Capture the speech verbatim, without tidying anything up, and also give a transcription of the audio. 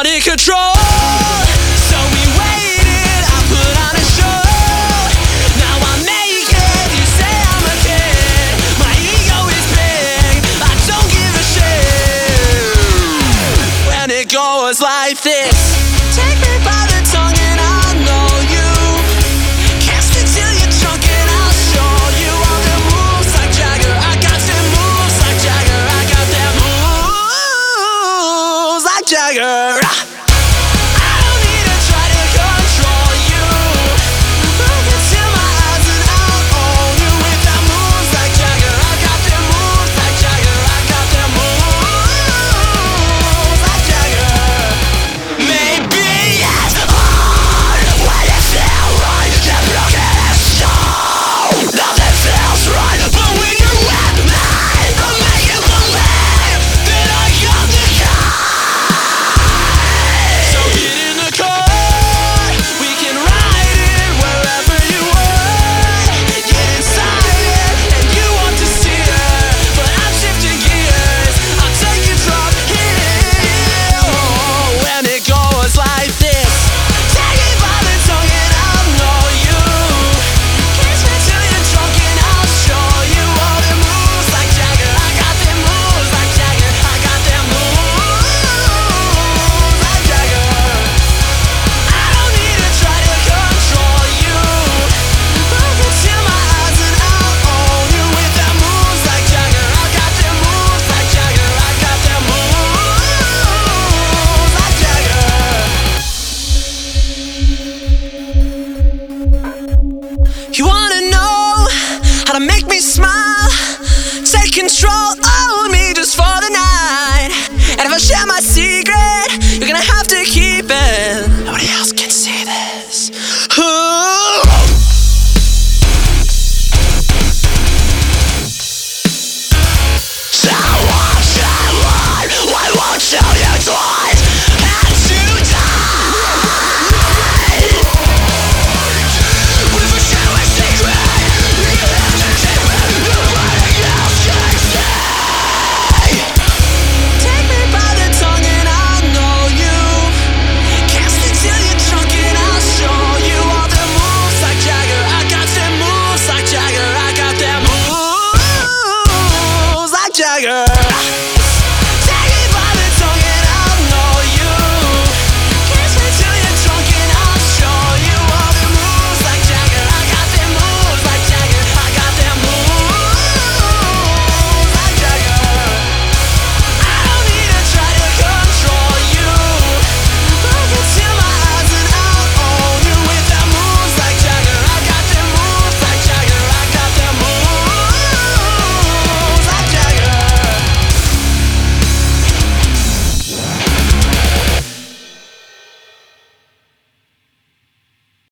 not in control. So we waited, I put on a show. Now I'm naked, you say I'm a kid. My ego is big, I don't give a shit. When it goes like this, take me by the tongue and I'll know you. Cast it till you're drunk and I'll show you all the moves like Jagger. I got them moves like Jagger. I got them moves like Jagger. I don't need to try to control you. Look into my eyes and I'll own you with that moves like Jagger. I got them moves like Jagger. I got them moves like Jagger. Maybe it's hard when it feels right. You're broken and so nothing feels right. But when you're with me, I'll make you believe that I got the key. So get in the car, we can ride it wherever you want. Get inside it and you want to see it, but I'm shifting gears. I'll take you from here. Oh, when it goes like this, take me by the tongue and I'll know you. Kiss me till you're drunk and I'll show you all the moves like Jagger. I got them moves like Jagger. I got them moves like Jagger. I don't need to try to control you. Look into my eyes and I'll own you with that moves like Jagger. I got them moves like Jagger. I got them moves like Jagger. You wanna know how to make me smile? Take control of me just for the night. And if I share my secret, you're gonna have to keep it. Nobody else can see this. Ooh. So won't you learn? Why won't you you twice? And to die. What if I share my secret? You're gonna have to keep it. Nobody else can see. Take me by the tongue and I'll know you. Cast it till you're drunk and I'll show you all the moves like Jagger. I got them moves like Jagger. I got them moves like Jagger.